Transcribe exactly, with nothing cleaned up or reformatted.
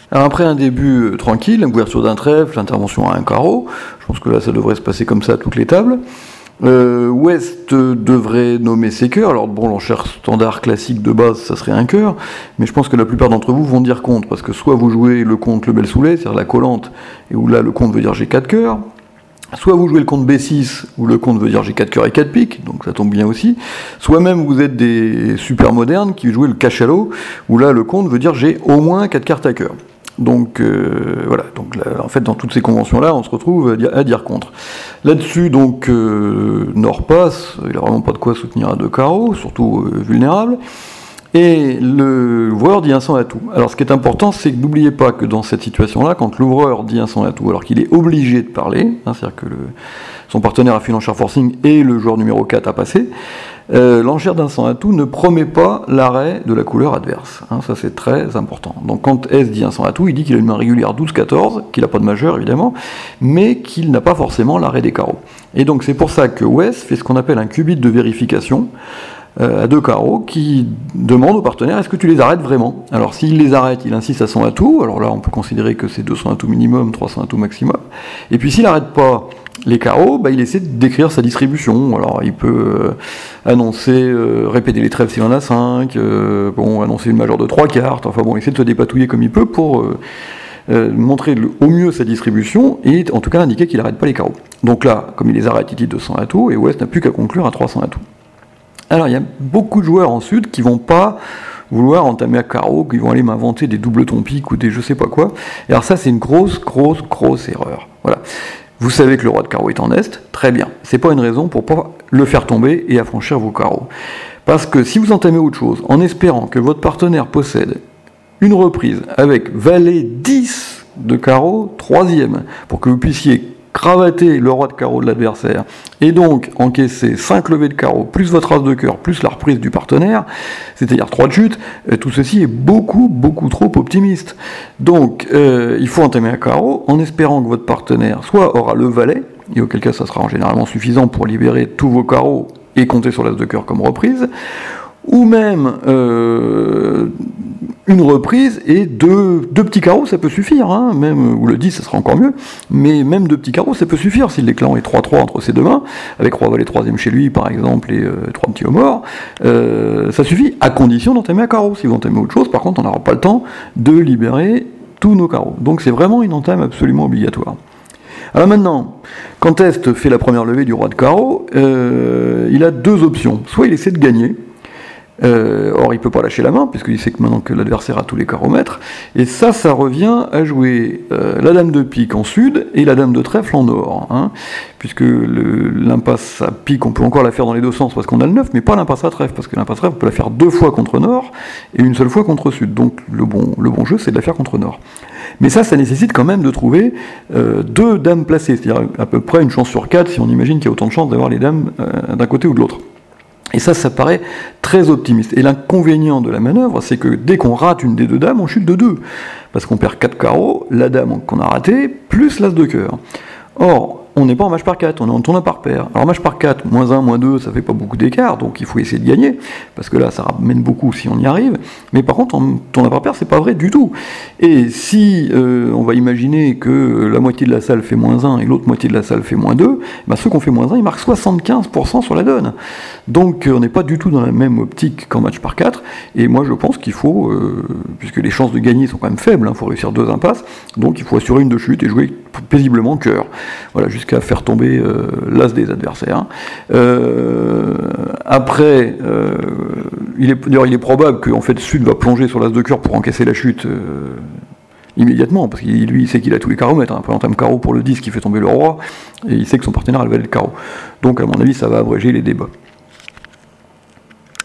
Alors après un début euh, tranquille, l'ouverture d'un trèfle, l'intervention à un carreau, je pense que là ça devrait se passer comme ça à toutes les tables. Euh, Ouest euh, devrait nommer ses cœurs. Alors bon, l'enchère standard classique de base, ça serait un cœur, mais je pense que la plupart d'entre vous vont dire contre, parce que soit vous jouez le comte le bel soulet, c'est-à-dire la collante, et où là le comte veut dire j'ai quatre cœurs, soit vous jouez le comte B six, où le comte veut dire j'ai quatre cœurs et quatre piques, donc ça tombe bien aussi, soit même vous êtes des super modernes qui jouez le cachalot, où là le comte veut dire j'ai au moins quatre cartes à cœur. Donc euh, voilà, donc là, en fait dans toutes ces conventions-là, on se retrouve à dire, à dire contre. Là-dessus, donc, euh, Nord passe, il n'a vraiment pas de quoi soutenir à deux carreaux, surtout euh, vulnérable, et le l'ouvreur dit un sans atout. Alors ce qui est important, c'est que n'oubliez pas que dans cette situation-là, quand l'ouvreur dit un sans atout, alors qu'il est obligé de parler, hein, c'est-à-dire que le, son partenaire a fait une enchère forcing et le joueur numéro quatre a passé, Euh, l'enchère d'un sans atout ne promet pas l'arrêt de la couleur adverse. Hein, ça c'est très important. Donc quand S dit un sans atout, il dit qu'il a une main régulière douze quatorze, qu'il n'a pas de majeur évidemment, mais qu'il n'a pas forcément l'arrêt des carreaux. Et donc c'est pour ça que Ouest fait ce qu'on appelle un qubit de vérification euh, à deux carreaux qui demande au partenaire est-ce que tu les arrêtes vraiment. Alors s'il les arrête, il insiste à son atout, alors là on peut considérer que c'est deux cents atouts minimum, trois cents atouts maximum, et puis s'il n'arrête pas les carreaux, bah, il essaie de décrire sa distribution. Alors il peut euh, annoncer, euh, répéter les trèfles s'il en a cinq, euh, bon, annoncer une majeure de trois cartes, enfin bon, il essaie de se dépatouiller comme il peut pour euh, euh, montrer le, au mieux sa distribution et en tout cas indiquer qu'il n'arrête pas les carreaux. Donc là, comme il les arrête, il dit deux cents atouts et Ouest n'a plus qu'à conclure à trois cents atouts. Alors il y a beaucoup de joueurs en sud qui vont pas vouloir entamer à carreau, qui vont aller m'inventer des doubles tompiques ou des je sais pas quoi. Et alors ça c'est une grosse, grosse, grosse erreur. Voilà. Vous savez que le roi de carreau est en est, très bien. C'est pas une raison pour pas le faire tomber et affranchir vos carreaux. Parce que si vous entamez autre chose, en espérant que votre partenaire possède une reprise avec valet dix de carreau, troisième, pour que vous puissiez cravater le roi de carreau de l'adversaire, et donc encaisser cinq levées de carreau, plus votre as de cœur, plus la reprise du partenaire, c'est-à-dire trois de chute, euh, tout ceci est beaucoup, beaucoup trop optimiste. Donc, euh, il faut entamer un carreau, en espérant que votre partenaire soit aura le valet, et auquel cas ça sera généralement suffisant pour libérer tous vos carreaux et compter sur l'as de cœur comme reprise, ou même euh, une reprise et deux, deux petits carreaux, ça peut suffire, hein, même, ou le dix, ça sera encore mieux, mais même deux petits carreaux, ça peut suffire, si l'éclat est trois trois entre ses deux mains, avec roi valet troisième chez lui, par exemple, et euh, trois petits homme morts, euh, ça suffit, à condition d'entamer un carreau. Si vous entamez autre chose, par contre, on n'aura pas le temps de libérer tous nos carreaux. Donc c'est vraiment une entame absolument obligatoire. Alors maintenant, quand Est fait la première levée du roi de carreau, euh, il a deux options. Soit il essaie de gagner, Euh, or il peut pas lâcher la main puisqu'il sait que maintenant que l'adversaire a tous les carreaux-mètres, et ça ça revient à jouer euh, la dame de pique en sud et la dame de trèfle en nord, hein, puisque le, l'impasse à pique on peut encore la faire dans les deux sens parce qu'on a le neuf, mais pas l'impasse à trèfle, parce que l'impasse à trèfle on peut la faire deux fois contre nord et une seule fois contre sud, donc le bon, le bon jeu c'est de la faire contre nord. Mais ça, ça nécessite quand même de trouver euh, deux dames placées, c'est-à-dire à peu près une chance sur quatre si on imagine qu'il y a autant de chances d'avoir les dames euh, d'un côté ou de l'autre. Et ça, ça paraît très optimiste. Et l'inconvénient de la manœuvre, c'est que dès qu'on rate une des deux dames, on chute de deux. Parce qu'on perd quatre carreaux, la dame qu'on a ratée, plus l'as de cœur. Or, on n'est pas en match par quatre, on est en tournoi par paire. Alors match par quatre, moins un, moins deux, ça fait pas beaucoup d'écart, donc il faut essayer de gagner, parce que là, ça ramène beaucoup si on y arrive. Mais par contre, en tournoi par paire, c'est pas vrai du tout. Et si euh, on va imaginer que la moitié de la salle fait moins un et l'autre moitié de la salle fait moins deux, ben ceux qui ont fait moins un, ils marquent soixante-quinze pour cent sur la donne. Donc on n'est pas du tout dans la même optique qu'en match par quatre, et moi je pense qu'il faut, euh, puisque les chances de gagner sont quand même faibles, il hein, faut réussir deux impasses, donc il faut assurer une de chute et jouer paisiblement cœur. Voilà, jusqu'à faire tomber euh, l'as des adversaires. Euh, après, euh, il est, d'ailleurs, il est probable qu'en fait Sud va plonger sur l'as de cœur pour encaisser la chute euh, immédiatement, parce qu'il lui il sait qu'il a tous les carreaux-mètres. Hein. Après, on entame carreau pour le dix qui fait tomber le roi, et il sait que son partenaire a le valet de carreau. Donc, à mon avis, ça va abréger les débats.